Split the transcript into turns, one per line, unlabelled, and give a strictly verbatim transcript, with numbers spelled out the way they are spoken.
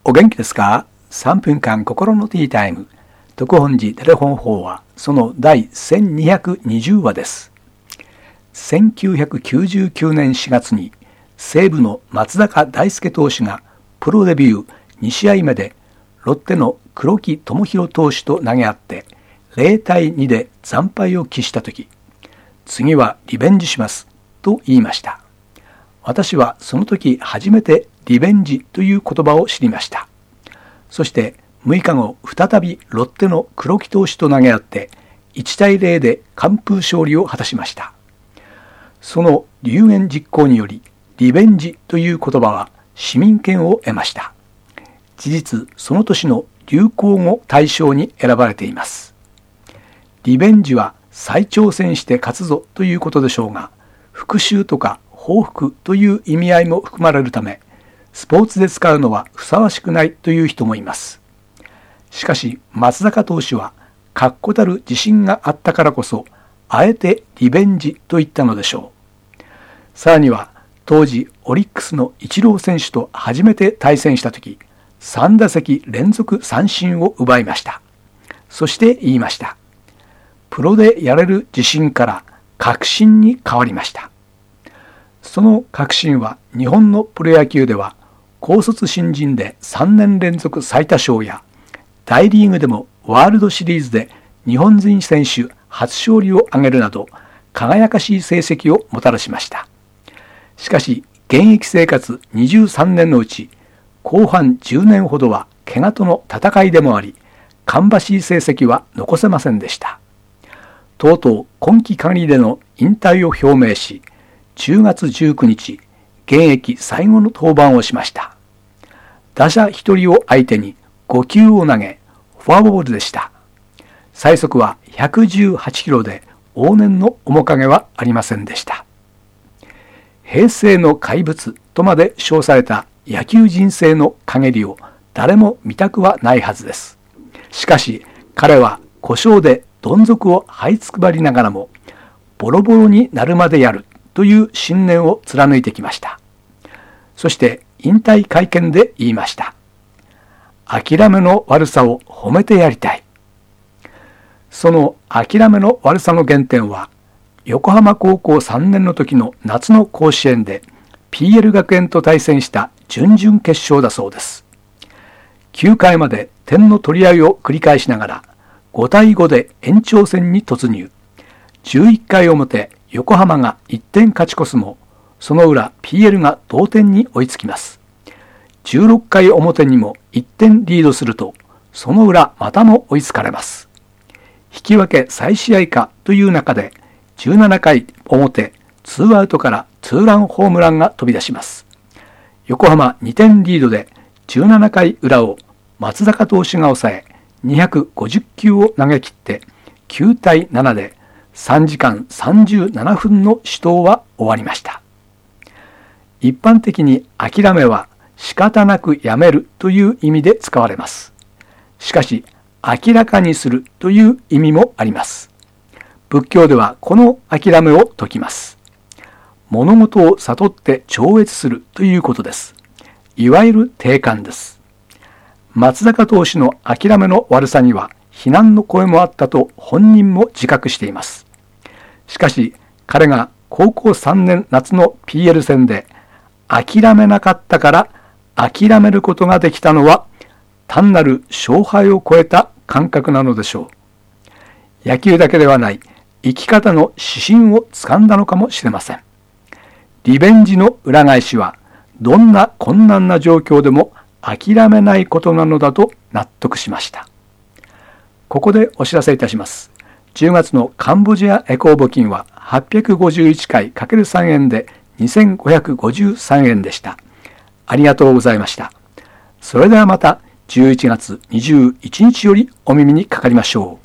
お元気ですか？さんぷんかん心のティータイム。特本寺テレフォン法話、その第せんにひゃくにじゅうわです。せんきゅうひゃくきゅうじゅうきゅうねんしがつに西武の松坂大輔投手がプロデビューにしあいめでロッテの黒木智弘投手と投げ合ってゼロたいにで惨敗を喫したとき、次はリベンジしますと言いました。私はその時初めてリベンジという言葉を知りました。そしてむいかご再びロッテの黒木投手と投げ合っていちたいゼロで完封勝利を果たしました。その流言実行によりリベンジという言葉は市民権を得ました。事実その年の流行語大賞に選ばれています。リベンジは再挑戦して勝つぞということでしょうが、復讐とか報復という意味合いも含まれるため、スポーツで使うのはふさわしくないという人もいます。しかし松坂投手は確固たる自信があったからこそ、あえてリベンジと言ったのでしょう。さらには当時オリックスのイチロー選手と初めて対戦したとき、さんだせき連続三振を奪いました。そして言いました。プロでやれる自信から確信に変わりました。その確信は日本のプロ野球では高卒新人でさんねんれんぞく最多勝や大リーグでもワールドシリーズで日本人選手初勝利を挙げるなど輝かしい成績をもたらしました。しかし現役生活にじゅうさんねんのうち後半じゅうねんほどは怪我との戦いでもあり、芳しい成績は残せませんでした。とうとう今季限りでの引退を表明し、じゅうがつじゅうくにち現役最後の登板をしました。打者ひとりを相手にごきゅうを投げフォアボールでした。最速はひゃくじゅうはちキロで往年の面影はありませんでした。平成の怪物とまで称された野球人生の陰りを誰も見たくはないはずです。しかし彼は故障でどん底を這いつくばりながらもボロボロになるまでやるという信念を貫いてきました。そして引退会見で言いました。諦めの悪さを褒めてやりたい。その諦めの悪さの原点は横浜高校さんねんの時の夏の甲子園で ピーエル 学園と対戦した準々決勝だそうです。きゅうかいまで点の取り合いを繰り返しながらごたいごで延長戦に突入。じゅういっかいおもて横浜がいってん勝ち越すも、その裏 ピーエル が同点に追いつきます。じゅうろっかいおもてにもいってんリードすると、その裏またも追いつかれます。引き分け再試合かという中で、じゅうななかいおもてツーアウトからツーランホームランが飛び出します。横浜にてんリードでじゅうななかい裏を松坂投手が抑え、にひゃくごじゅっきゅうを投げ切ってきゅうたいななでさんじかんさんじゅうななふんの死闘は終わりました。一般的に諦めは仕方なくやめるという意味で使われます。しかし明らかにするという意味もあります。仏教ではこの諦めを説きます。物事を悟って超越するということです。いわゆる定観です。松坂投手の諦めの悪さには非難の声もあったと本人も自覚しています。しかし彼が高校さんねん夏の ピーエル 戦で諦めなかったから諦めることができたのは単なる勝敗を超えた感覚なのでしょう。野球だけではない生き方の指針をつかんだのかもしれません。リベンジの裏返しはどんな困難な状況でも諦めないことなのだと納得しました。ここでお知らせいたします。じゅうがつのカンボジアエコー募金ははっぴゃくごじゅういっかい ×さん 円でにせんごひゃくごじゅうさんえんでした。ありがとうございました。それではまたじゅういちがつにじゅういちにちよりお耳にかかりましょう。